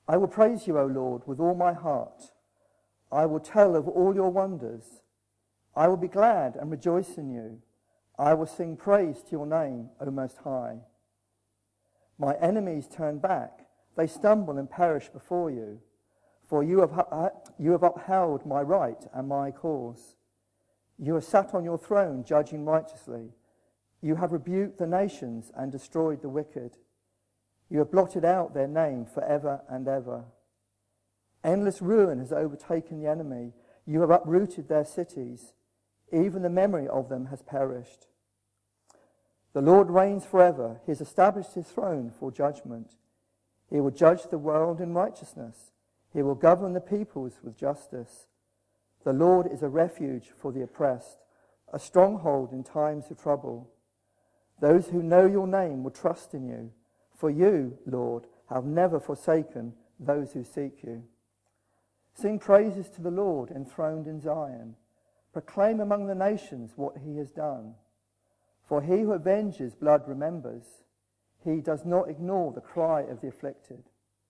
I will praise you, O Lord, with all my heart. I will tell of all your wonders. I will be glad and rejoice in you. I will sing praise to your name, O Most High. My enemies turn back. They stumble and perish before you. For you have upheld my right and my cause. You have sat on your throne, judging righteously. You have rebuked the nations and destroyed the wicked. You have blotted out their name forever and ever. Endless ruin has overtaken the enemy. You have uprooted their cities. Even the memory of them has perished. The Lord reigns forever. He has established his throne for judgment. He will judge the world in righteousness. He will govern the peoples with justice. The Lord is a refuge for the oppressed, a stronghold in times of trouble. Those who know your name will trust in you. For you, Lord, have never forsaken those who seek you. Sing praises to the Lord enthroned in Zion. Proclaim among the nations what he has done. For he who avenges blood remembers. He does not ignore the cry of the afflicted.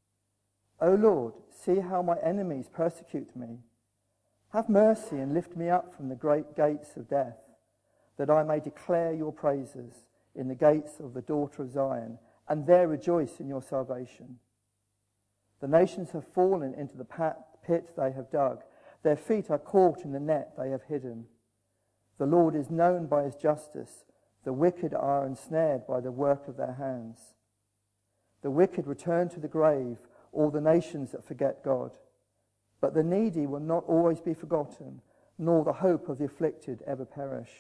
O Lord, see how my enemies persecute me. Have mercy and lift me up from the great gates of death, that I may declare your praises in the gates of the daughter of Zion, and there rejoice in your salvation. The nations have fallen into the pit they have dug. Their feet are caught in the net they have hidden. The Lord is known by his justice. The wicked are ensnared by the work of their hands. The wicked return to the grave, all the nations that forget God. But the needy will not always be forgotten, nor the hope of the afflicted ever perish.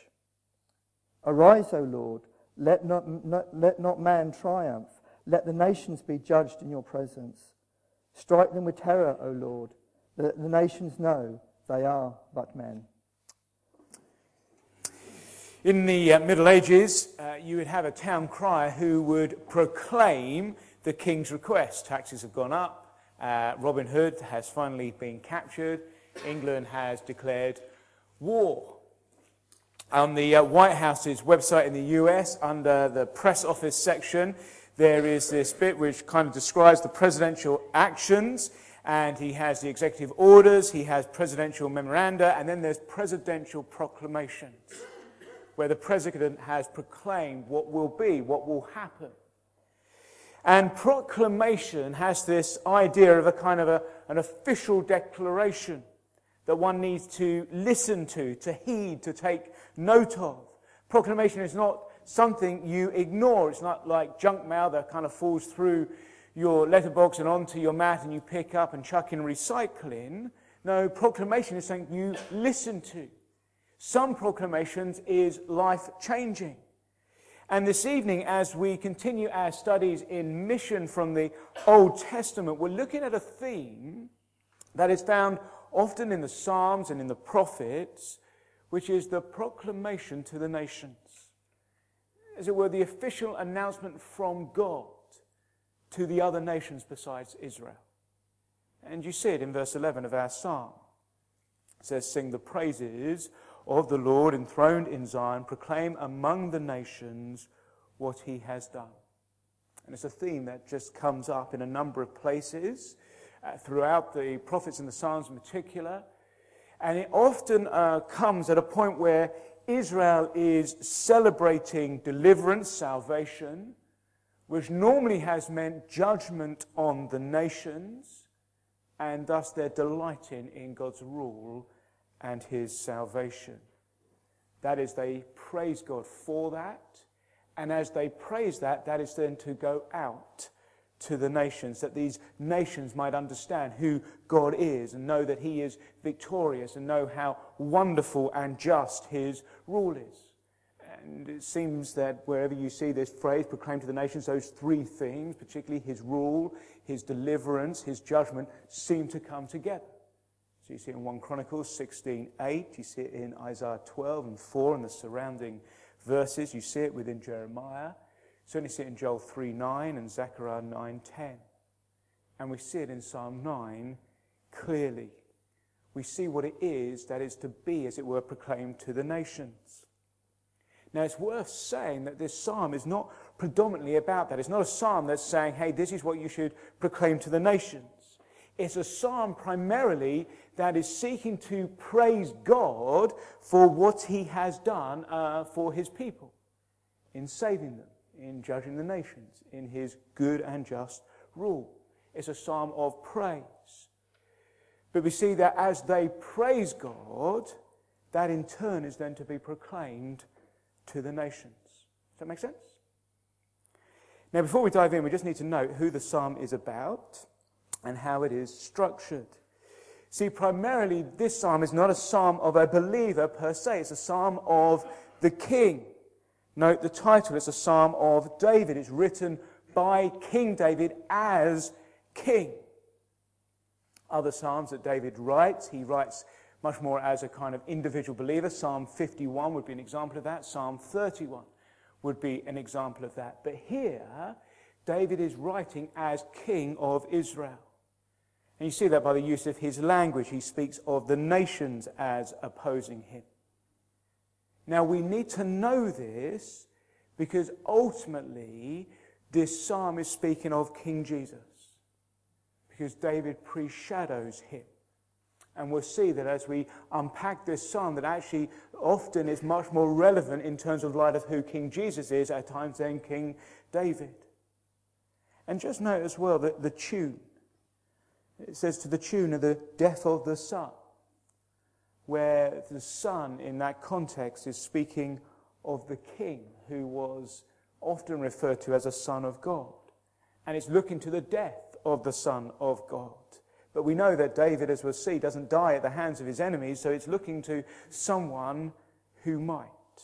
Arise, O Lord, let not man triumph. Let the nations be judged in your presence. Strike them with terror, O Lord. Let the nations know they are but men. In the Middle Ages, you would have a town crier who would proclaim the king's request. Taxes have gone up. Robin Hood has finally been captured. England has declared war. On the White House's website in the US, under the press office section, there is this bit which kind of describes the presidential actions, and he has the executive orders, he has presidential memoranda, and then there's presidential proclamations, where the president has proclaimed what will be, what will happen. And proclamation has this idea of a kind of an official declaration that one needs to listen to heed, to take note of. Proclamation is not something you ignore. It's not like junk mail that kind of falls through your letterbox and onto your mat and you pick up and chuck in recycling. No, proclamation is something you listen to. Some proclamations is life-changing. And this evening, as we continue our studies in mission from the Old Testament, we're looking at a theme that is found often in the Psalms and in the prophets, which is the proclamation to the nations. As it were, the official announcement from God to the other nations besides Israel. And you see it in verse 11 of our psalm. It says, "Sing the praises of the Lord enthroned in Zion, proclaim among the nations what he has done." And it's a theme that just comes up in a number of places, throughout the prophets and the Psalms in particular. And it often comes at a point where Israel is celebrating deliverance, salvation, which normally has meant judgment on the nations, and thus they're delighting in God's rule and his salvation. That is, they praise God for that, and as they praise that, that is then to go out to the nations, that these nations might understand who God is and know that he is victorious and know how wonderful and just his rule is. And it seems that wherever you see this phrase, proclaim to the nations, those three things, particularly his rule, his deliverance, his judgment, seem to come together. So you see it in 1 Chronicles 16:8, you see it in Isaiah 12:4 and the surrounding verses, you see it within Jeremiah, certainly see it in Joel 3:9 and Zechariah 9:10. And we see it in Psalm 9 clearly. We see what it is that is to be, as it were, proclaimed to the nations. Now, it's worth saying that this psalm is not predominantly about that. It's not a psalm that's saying, hey, this is what you should proclaim to the nations. It's a psalm primarily that is seeking to praise God for what he has done for his people, in saving them, in judging the nations, in his good and just rule. It's a psalm of praise. But we see that as they praise God, that in turn is then to be proclaimed to the nations. Does that make sense? Now, before we dive in, we just need to note who the psalm is about and how it is structured. See, primarily, this psalm is not a psalm of a believer per se. It's a psalm of the king. Note the title. It's a psalm of David. It's written by King David as king. Other psalms that David writes, he writes much more as a kind of individual believer. Psalm 51 would be an example of that. Psalm 31 would be an example of that. But here, David is writing as king of Israel. And you see that by the use of his language. He speaks of the nations as opposing him. Now, we need to know this because ultimately this psalm is speaking of King Jesus, because David pre-shadows him. And we'll see that as we unpack this psalm, that actually often is much more relevant in terms of light of who King Jesus is at times than King David. And just note as well that the tune, it says to the tune of the death of the Son, where the Son in that context is speaking of the King, who was often referred to as a Son of God. And it's looking to the death of the Son of God. But we know that David, as we'll see, doesn't die at the hands of his enemies, so it's looking to someone who might.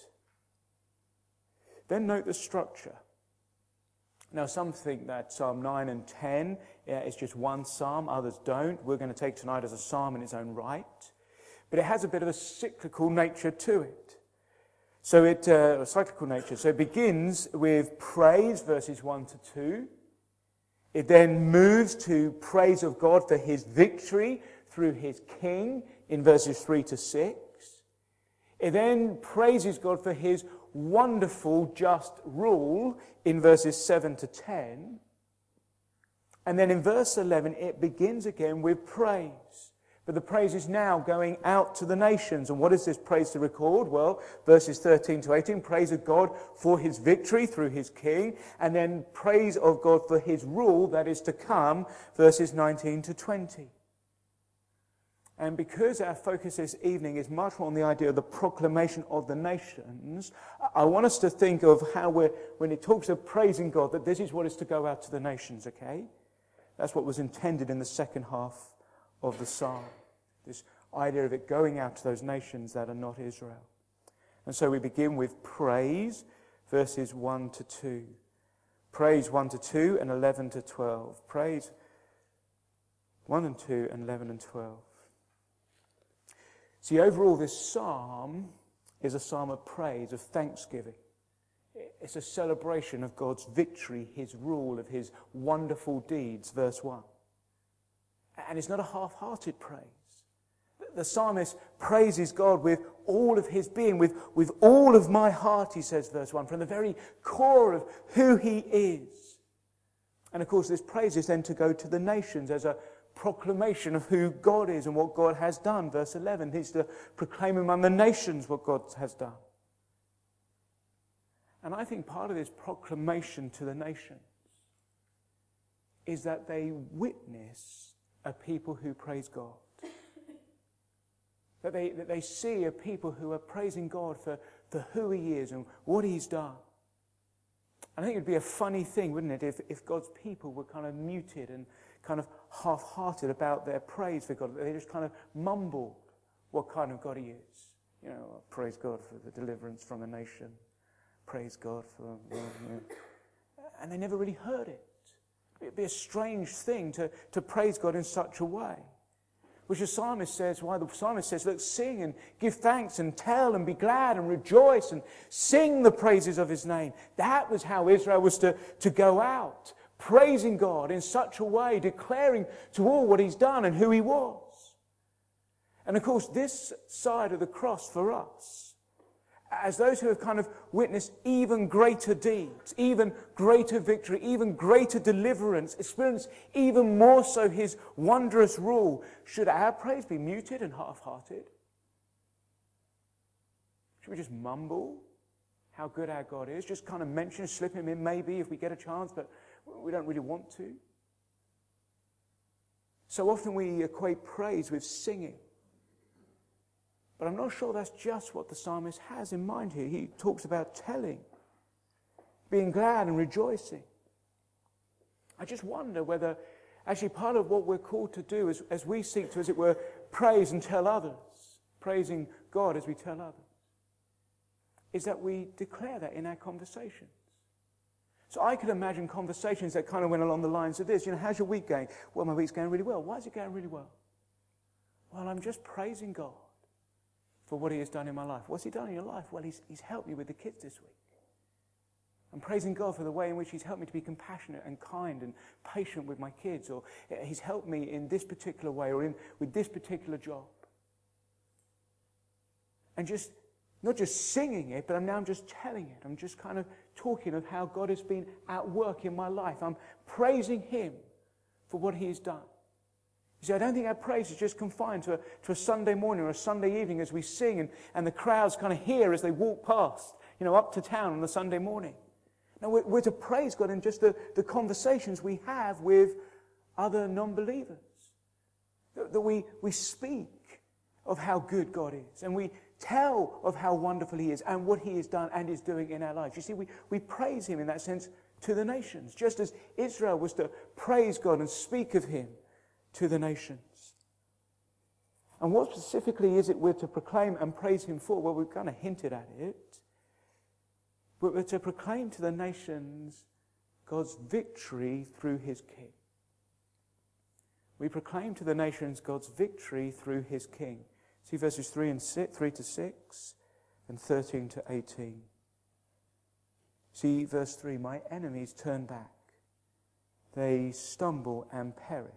Then note the structure. Now, some think that Psalm 9 and 10 is just one psalm, others don't. We're going to take tonight as a psalm in its own right. But it has a bit of a cyclical nature to it. So cyclical nature. So it begins with praise, verses 1 to 2. It then moves to praise of God for his victory through his king in verses 3 to 6. It then praises God for his wonderful just rule in verses 7 to 10. And then in verse 11, it begins again with praise. But the praise is now going out to the nations. And what is this praise to record? Well, verses 13 to 18, praise of God for his victory through his king. And then praise of God for his rule that is to come, verses 19 to 20. And because our focus this evening is much more on the idea of the proclamation of the nations, I want us to think of how when it talks of praising God, that this is what is to go out to the nations, okay? That's what was intended in the second half of the psalm. This idea of it going out to those nations that are not Israel. And so we begin with praise, verses 1 to 2. Praise 1 to 2 and 11 to 12. Praise 1 and 2 and 11 and 12. See, overall, this psalm is a psalm of praise, of thanksgiving. It's a celebration of God's victory, his rule, of his wonderful deeds, verse 1. And it's not a half-hearted praise. The psalmist praises God with all of his being, with all of my heart, he says, verse 1, from the very core of who he is. And of course, this praise is then to go to the nations as a proclamation of who God is and what God has done. Verse 11, he's to proclaim among the nations what God has done. And I think part of this proclamation to the nations is that they witness a people who praise God. That they see a people who are praising God for who he is and what he's done. I think it would be a funny thing, wouldn't it, if God's people were kind of muted and kind of half-hearted about their praise for God. They just kind of mumbled what kind of God he is. You know, praise God for the deliverance from a nation. Praise God for... And they never really heard it. It'd be a strange thing to praise God in such a way. Which the psalmist says, why the psalmist says, look, sing and give thanks and tell and be glad and rejoice and sing the praises of his name. That was how Israel was to go out, praising God in such a way, declaring to all what he's done and who he was. And of course, this side of the cross for us, as those who have kind of witnessed even greater deeds, even greater victory, even greater deliverance, experienced even more so his wondrous rule, should our praise be muted and half-hearted? Should we just mumble how good our God is? Just kind of mention, slip him in maybe if we get a chance, but we don't really want to. So often we equate praise with singing. But I'm not sure that's just what the psalmist has in mind here. He talks about telling, being glad and rejoicing. I just wonder whether actually part of what we're called to do as we seek to, as it were, praise and tell others, praising God as we tell others, is that we declare that in our conversations. So I could imagine conversations that kind of went along the lines of this. How's your week going? Well, my week's going really well. Why is it going really well? Well, I'm just praising God for what he has done in my life. What's he done in your life? Well, he's helped me with the kids this week. I'm praising God for the way in which he's helped me to be compassionate and kind and patient with my kids, or he's helped me in this particular way, or with this particular job. And just not just singing it, but I'm just telling it. I'm just kind of talking of how God has been at work in my life. I'm praising him for what he has done. You see, I don't think our praise is just confined to a Sunday morning or a Sunday evening as we sing and the crowds kind of hear as they walk past, up to town on a Sunday morning. No, we're to praise God in just the conversations we have with other non-believers. That we speak of how good God is, and we tell of how wonderful he is and what he has done and is doing in our lives. You see, we praise him in that sense to the nations, just as Israel was to praise God and speak of him to the nations. And what specifically is it we're to proclaim and praise him for? Well, we've kind of hinted at it. But we're to proclaim to the nations God's victory through his king. We proclaim to the nations God's victory through his king. See verses 3 to 6 and 13 to 18. See verse 3, my enemies turn back. They stumble and perish.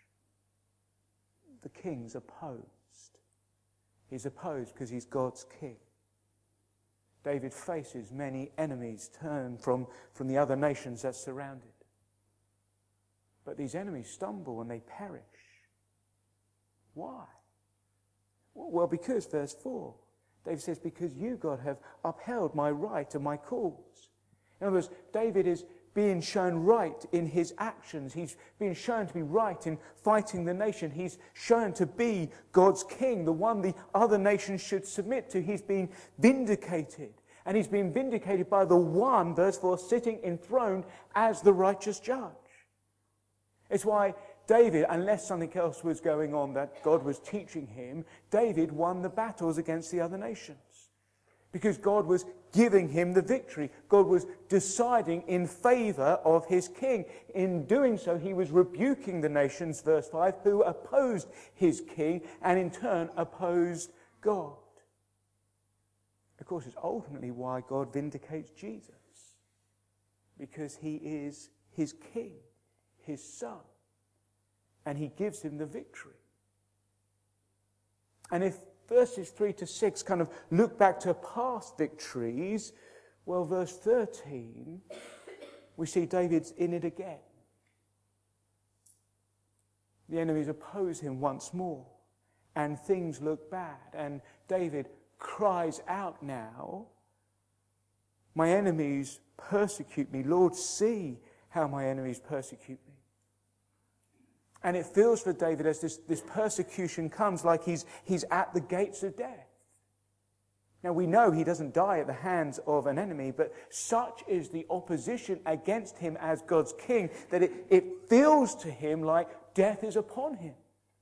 The king's opposed. He's opposed because he's God's king. David faces many enemies turn from the other nations that surround it. But these enemies stumble and they perish. Why? Well, because, verse 4, David says, because you, God, have upheld my right and my cause. In other words, David is being shown right in his actions. He's being shown to be right in fighting the nation. He's shown to be God's king, the one the other nations should submit to. He's being vindicated. And he's being vindicated by the one, verse 4, sitting enthroned as the righteous judge. It's why David, unless something else was going on that God was teaching him, David won the battles against the other nations. Because God was giving him the victory. God was deciding in favor of his king. In doing so, he was rebuking the nations, verse 5, who opposed his king and in turn opposed God. Of course, it's ultimately why God vindicates Jesus. Because he is his king, his son. And he gives him the victory. And if verses 3 to 6 kind of look back to past victories, well, verse 13, we see David's in it again. The enemies oppose him once more, and things look bad. And David cries out now, my enemies persecute me. Lord, see how my enemies persecute me. And it feels for David as this persecution comes like he's at the gates of death. Now we know he doesn't die at the hands of an enemy, but such is the opposition against him as God's king that it feels to him like death is upon him.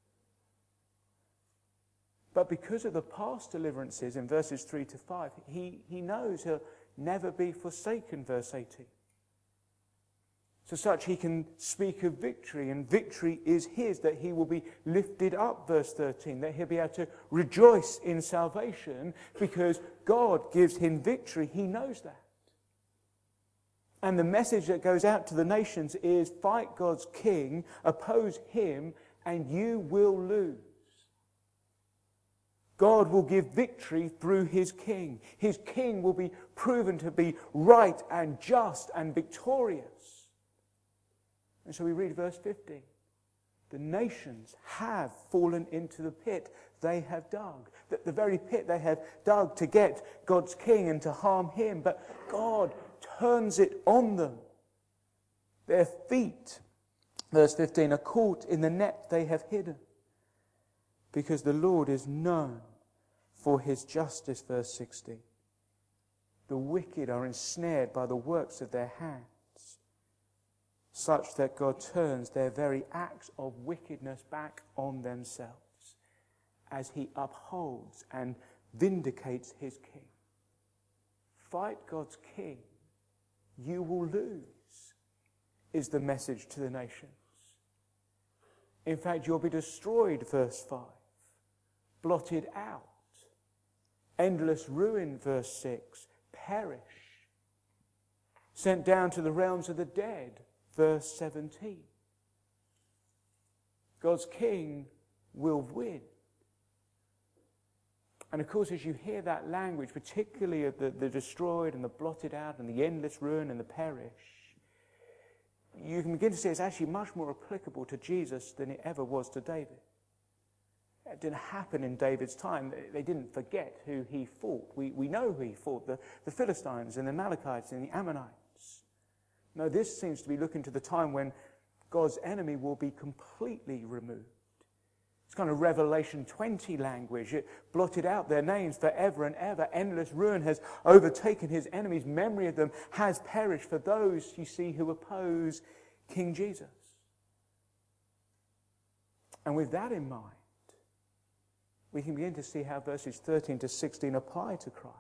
But because of the past deliverances in verses 3 to 5, he knows he'll never be forsaken, verse 18. So such he can speak of victory, and victory is his, that he will be lifted up, verse 13, that he'll be able to rejoice in salvation because God gives him victory. He knows that. And the message that goes out to the nations is fight God's king, oppose him, and you will lose. God will give victory through his king. His king will be proven to be right and just and victorious. And so we read verse 15. The nations have fallen into the pit they have dug. The very pit they have dug to get God's king and to harm him. But God turns it on them. Their feet, verse 15, are caught in the net they have hidden. Because the Lord is known for his justice, verse 16. The wicked are ensnared by the works of their hands, such that God turns their very acts of wickedness back on themselves, as he upholds and vindicates his king. Fight God's king, you will lose, is the message to the nations. In fact, you'll be destroyed, verse 5, blotted out. Endless ruin, verse 6, perish. Sent down to the realms of the dead, verse 17. God's king will win. And of course, as you hear that language, particularly of the destroyed and the blotted out and the endless ruin and the perish, you can begin to see it's actually much more applicable to Jesus than it ever was to David. It didn't happen in David's time. They didn't forget who he fought. We know who he fought, the Philistines and the Amalekites and the Ammonites. No, this seems to be looking to the time when God's enemy will be completely removed. It's kind of Revelation 20 language. It blotted out their names forever and ever. Endless ruin has overtaken his enemies. Memory of them has perished for those, you see, who oppose King Jesus. And with that in mind, we can begin to see how verses 13 to 16 apply to Christ.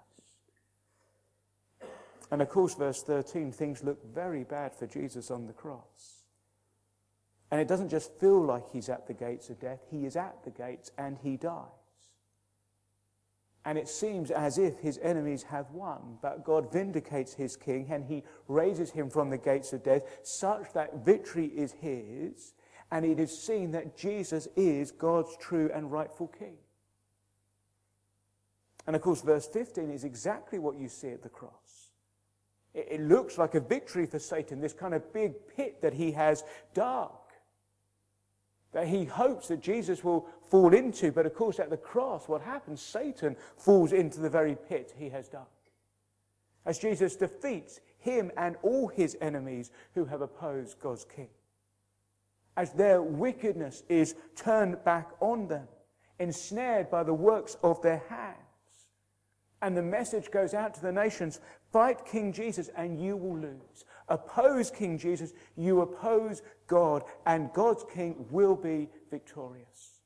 And of course, verse 13, things look very bad for Jesus on the cross. And it doesn't just feel like he's at the gates of death. He is at the gates and he dies. And it seems as if his enemies have won, but God vindicates his king and he raises him from the gates of death such that victory is his, and it is seen that Jesus is God's true and rightful king. And of course, verse 15 is exactly what you see at the cross. It looks like a victory for Satan, this kind of big pit that he has dug, that he hopes that Jesus will fall into. But of course, at the cross, what happens? Satan falls into the very pit he has dug, as Jesus defeats him and all his enemies who have opposed God's king, as their wickedness is turned back on them, ensnared by the works of their hands. And the message goes out to the nations: fight King Jesus and you will lose. Oppose King Jesus, you oppose God, and God's king will be victorious.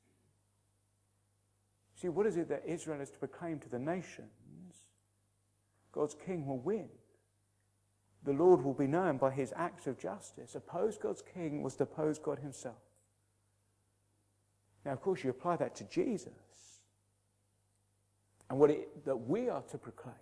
See, what is it that Israel is to proclaim to the nations? God's king will win. The Lord will be known by his acts of justice. Oppose God's king was to oppose God himself. Now, of course, you apply that to Jesus, and that we are to proclaim.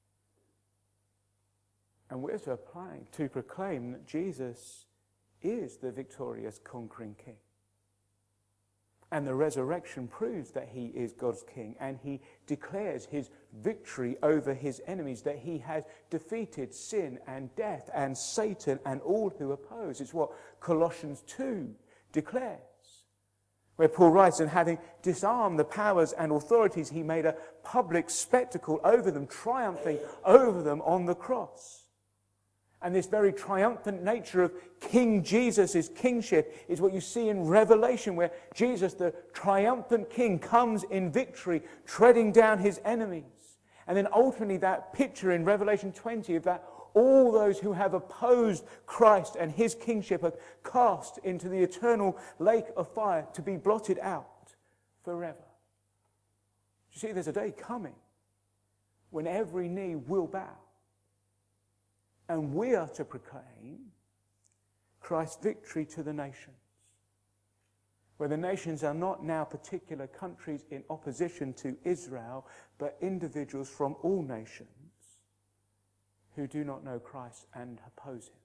And we're to proclaim that Jesus is the victorious, conquering king. And the resurrection proves that he is God's king, and he declares his victory over his enemies, that he has defeated sin and death and Satan and all who oppose. It's what Colossians 2 declares, where Paul writes, and having disarmed the powers and authorities, he made a public spectacle over them, triumphing over them on the cross. And this very triumphant nature of King Jesus' kingship is what you see in Revelation, where Jesus, the triumphant king, comes in victory, treading down his enemies. And then ultimately that picture in Revelation 20 of that all those who have opposed Christ and his kingship are cast into the eternal lake of fire to be blotted out forever. You see, there's a day coming when every knee will bow. And we are to proclaim Christ's victory to the nations, where the nations are not now particular countries in opposition to Israel, but individuals from all nations who do not know Christ and oppose him.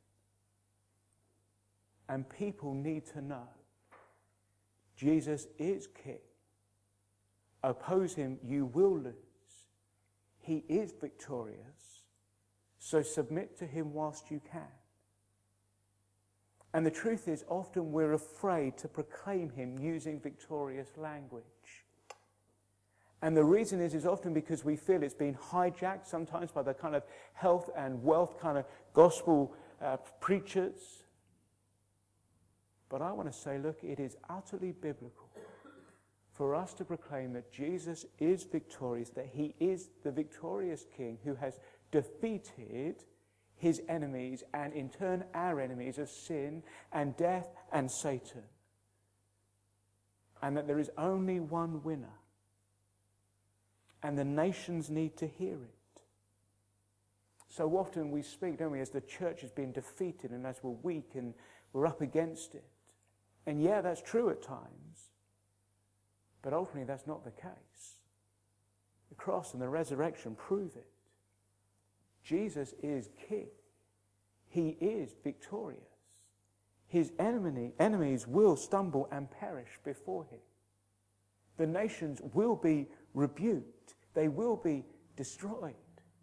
And people need to know Jesus is king oppose him, you will lose. He is victorious, so submit to him whilst you can. And the truth is, often we're afraid to proclaim him using victorious language. And the reason is often because we feel it's been hijacked sometimes by the kind of health and wealth kind of gospel preachers. But I want to say, look, it is utterly biblical for us to proclaim that Jesus is victorious, that he is the victorious King who has defeated his enemies and in turn our enemies of sin and death and Satan. And that there is only one winner. And the nations need to hear it. So often we speak, don't we, as the church has been defeated and as we're weak and we're up against it. And yeah, that's true at times. But ultimately that's not the case. The cross and the resurrection prove it. Jesus is King. He is victorious. His enemies will stumble and perish before him. The nations will be rebuked. They will be destroyed.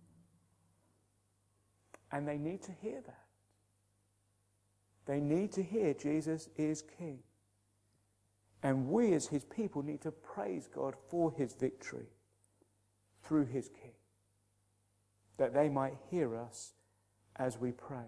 And they need to hear that. They need to hear Jesus is King. And we as his people need to praise God for his victory through his King, that they might hear us as we praise.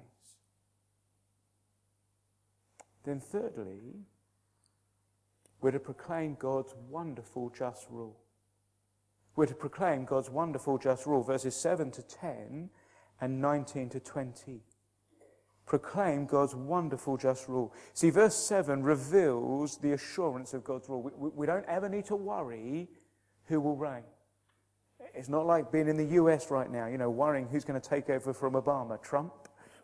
Then thirdly, we're to proclaim God's wonderful just rule. We're to proclaim God's wonderful just rule, verses 7 to 10 and 19 to 20. Proclaim God's wonderful just rule. See, verse 7 reveals the assurance of God's rule. We don't ever need to worry who will reign. It's not like being in the US right now, worrying who's going to take over from Obama, Trump.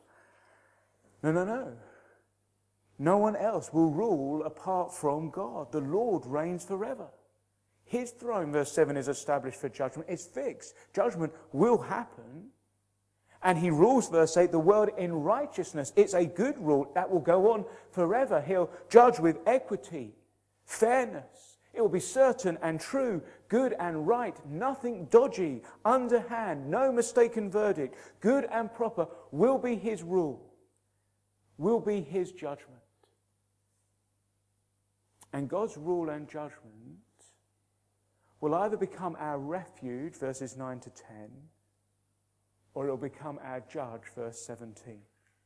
No. No one else will rule apart from God. The Lord reigns forever. His throne, verse 7, is established for judgment. It's fixed. Judgment will happen. And he rules, verse 8, the world in righteousness. It's a good rule that will go on forever. He'll judge with equity, fairness. It will be certain and true, good and right, nothing dodgy, underhand, no mistaken verdict. Good and proper will be his rule, will be his judgment. And God's rule and judgment will either become our refuge, verses 9 to 10, or it will become our judge, verse 17.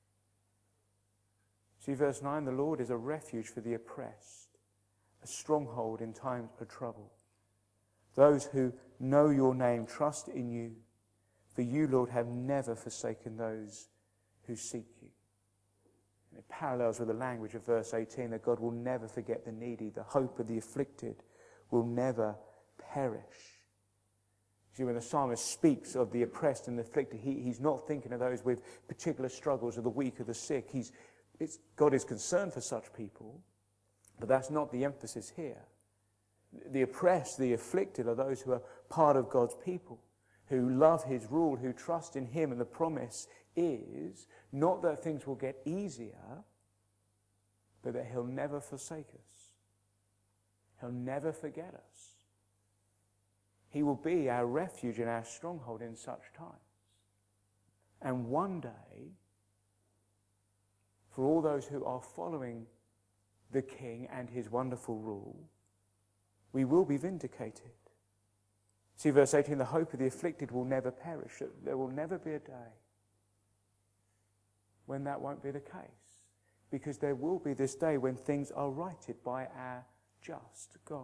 See, verse 9, the Lord is a refuge for the oppressed, a stronghold in times of trouble. Those who know your name trust in you, for you, Lord, have never forsaken those who seek you. And it parallels with the language of verse 18, that God will never forget the needy, the hope of the afflicted will never perish. See, when the psalmist speaks of the oppressed and the afflicted, he's not thinking of those with particular struggles or the weak or the sick. God is concerned for such people, but that's not the emphasis here. The oppressed, the afflicted are those who are part of God's people, who love his rule, who trust in him, and the promise is not that things will get easier, but that he'll never forsake us. He'll never forget us. He will be our refuge and our stronghold in such times. And one day, for all those who are following the King and his wonderful rule, we will be vindicated. See, verse 18, the hope of the afflicted will never perish. There will never be a day when that won't be the case, because there will be this day when things are righted by our just God.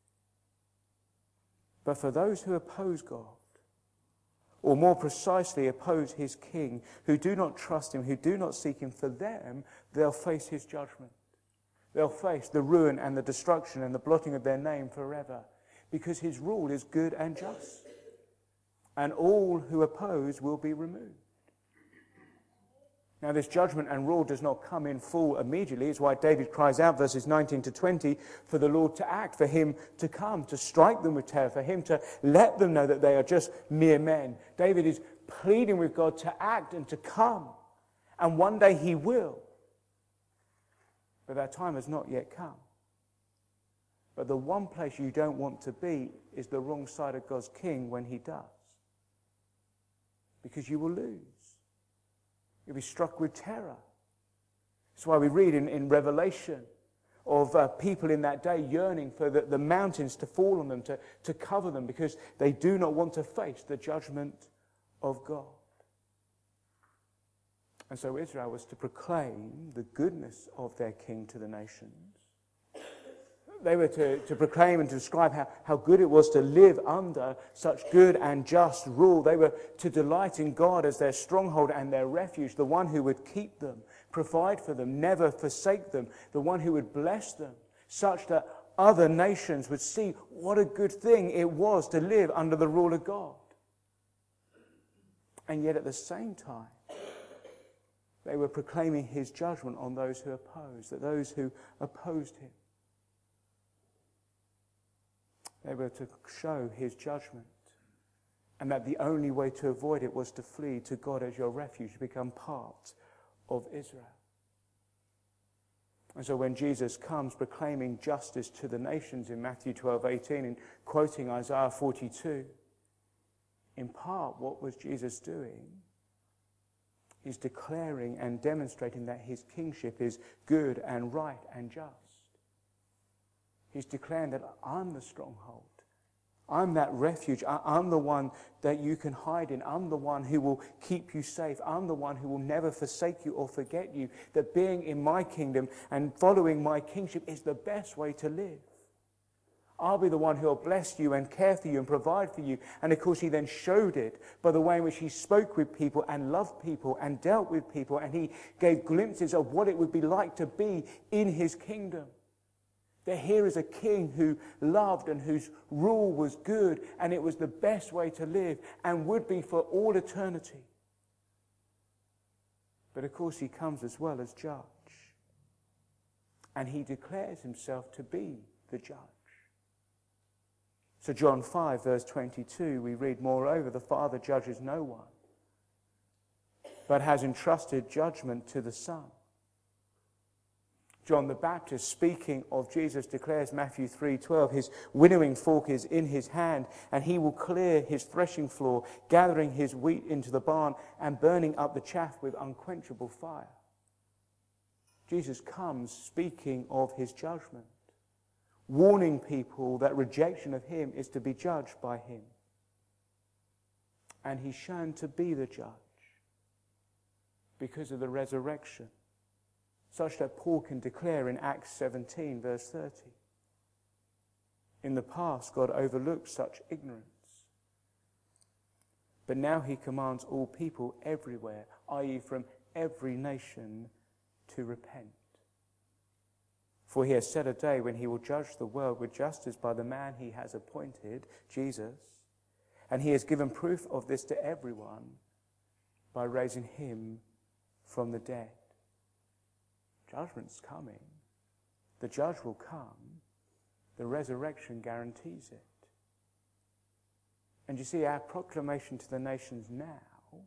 But for those who oppose God, or more precisely oppose his King, who do not trust him, who do not seek him, for them, they'll face his judgment. They'll face the ruin and the destruction and the blotting of their name forever, because his rule is good and just. And all who oppose will be removed. Now, this judgment and rule does not come in full immediately. It's why David cries out, verses 19 to 20, for the Lord to act, for him to come, to strike them with terror, for him to let them know that they are just mere men. David is pleading with God to act and to come. And one day he will. But that time has not yet come. But But the one place you don't want to be is the wrong side of God's king when he does. Because you will lose. You'll be struck with terror. That's why we read in Revelation of people in that day yearning for the mountains to fall on them, to cover them, because they do not want to face the judgment of God. And so Israel was to proclaim the goodness of their king to the nations. They were to proclaim and to describe how good it was to live under such good and just rule. They were to delight in God as their stronghold and their refuge, the one who would keep them, provide for them, never forsake them, the one who would bless them, such that other nations would see what a good thing it was to live under the rule of God. And yet at the same time, they were proclaiming his judgment on those who opposed, that those who opposed him. They were to show his judgment, and that the only way to avoid it was to flee to God as your refuge, to become part of Israel. And so when Jesus comes proclaiming justice to the nations in Matthew 12:18 and quoting Isaiah 42, in part what was Jesus doing? He's declaring and demonstrating that his kingship is good and right and just. He's declaring that I'm the stronghold. I'm that refuge. I'm the one that you can hide in. I'm the one who will keep you safe. I'm the one who will never forsake you or forget you. That being in my kingdom and following my kingship is the best way to live. I'll be the one who will bless you and care for you and provide for you. And of course he then showed it by the way in which he spoke with people and loved people and dealt with people. And he gave glimpses of what it would be like to be in his kingdom. That here is a king who loved and whose rule was good, and it was the best way to live and would be for all eternity. But of course he comes as well as judge. And he declares himself to be the judge. So John 5 verse 22 we read, "Moreover, the Father judges no one, but has entrusted judgment to the Son." John the Baptist, speaking of Jesus, declares Matthew 3:12, his winnowing fork is in his hand, and he will clear his threshing floor, gathering his wheat into the barn and burning up the chaff with unquenchable fire. Jesus comes speaking of his judgment, warning people that rejection of him is to be judged by him. And he's shown to be the judge because of the resurrection, such that Paul can declare in Acts 17, verse 30, in the past God overlooked such ignorance, but now he commands all people everywhere, i.e. from every nation, to repent. For he has set a day when he will judge the world with justice by the man he has appointed, Jesus, and he has given proof of this to everyone by raising him from the dead. Judgment's coming. The judge will come. The resurrection guarantees it. And you see, our proclamation to the nations now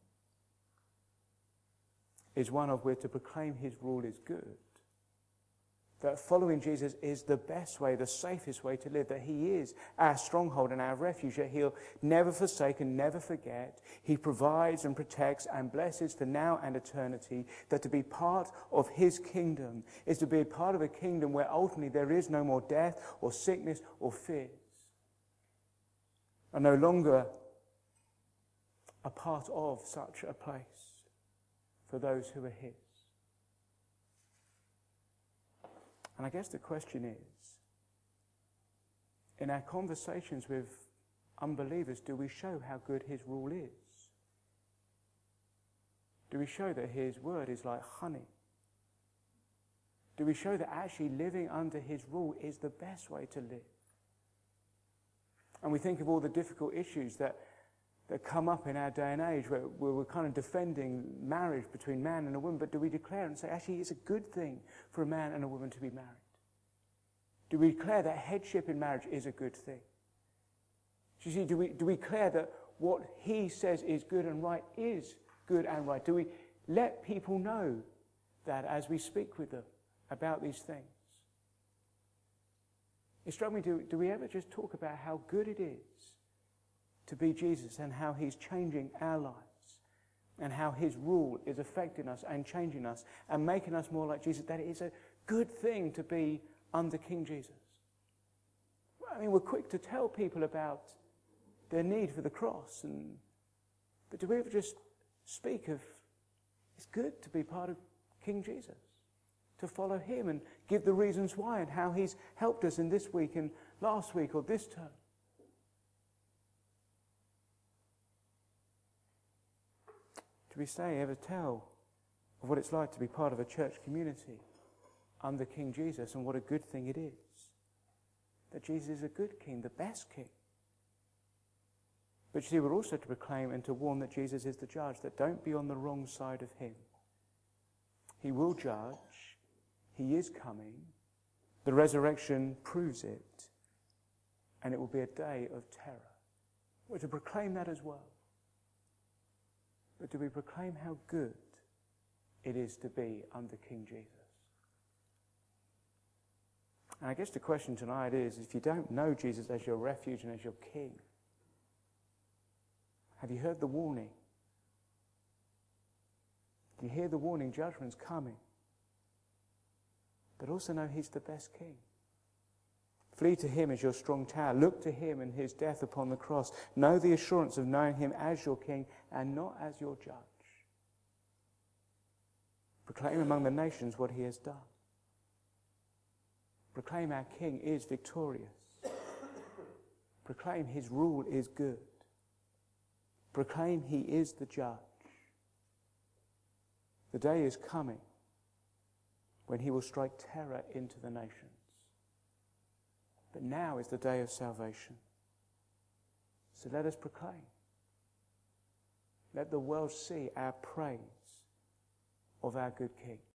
is one of we're to proclaim his rule is good. That following Jesus is the best way, the safest way to live. That he is our stronghold and our refuge. That he'll never forsake and never forget. He provides and protects and blesses for now and eternity. That to be part of his kingdom is to be a part of a kingdom where ultimately there is no more death or sickness or fears. Are no longer a part of such a place for those who are his. And I guess the question is, in our conversations with unbelievers, do we show how good his rule is? Do we show that his word is like honey? Do we show that actually living under his rule is the best way to live? And we think of all the difficult issues that come up in our day and age where we're kind of defending marriage between man and a woman, but do we declare and say, actually, it's a good thing for a man and a woman to be married? Do we declare that headship in marriage is a good thing? You see, do we declare that what he says is good and right is good and right? Do we let people know that as we speak with them about these things? It struck me, do we ever just talk about how good it is to be Jesus and how he's changing our lives and how his rule is affecting us and changing us and making us more like Jesus, that it is a good thing to be under King Jesus? I mean, we're quick to tell people about their need for the cross, but do we ever just speak of it's good to be part of King Jesus, to follow him and give the reasons why and how he's helped us in this week and last week or this term? Do we ever tell of what it's like to be part of a church community under King Jesus and what a good thing it is? That Jesus is a good king, the best king. But you see, we're also to proclaim and to warn that Jesus is the judge, that don't be on the wrong side of him. He will judge. He is coming. The resurrection proves it. And it will be a day of terror. We're to proclaim that as well. But do we proclaim how good it is to be under King Jesus? And I guess the question tonight is, if you don't know Jesus as your refuge and as your king, have you heard the warning? Do you hear the warning? Judgment's coming. But also know he's the best king. Flee to him as your strong tower. Look to him and his death upon the cross. Know the assurance of knowing him as your king and not as your judge. Proclaim among the nations what he has done. Proclaim our king is victorious. Proclaim his rule is good. Proclaim he is the judge. The day is coming when he will strike terror into the nations. But now is the day of salvation. So let us proclaim. Let the world see our praise of our good King.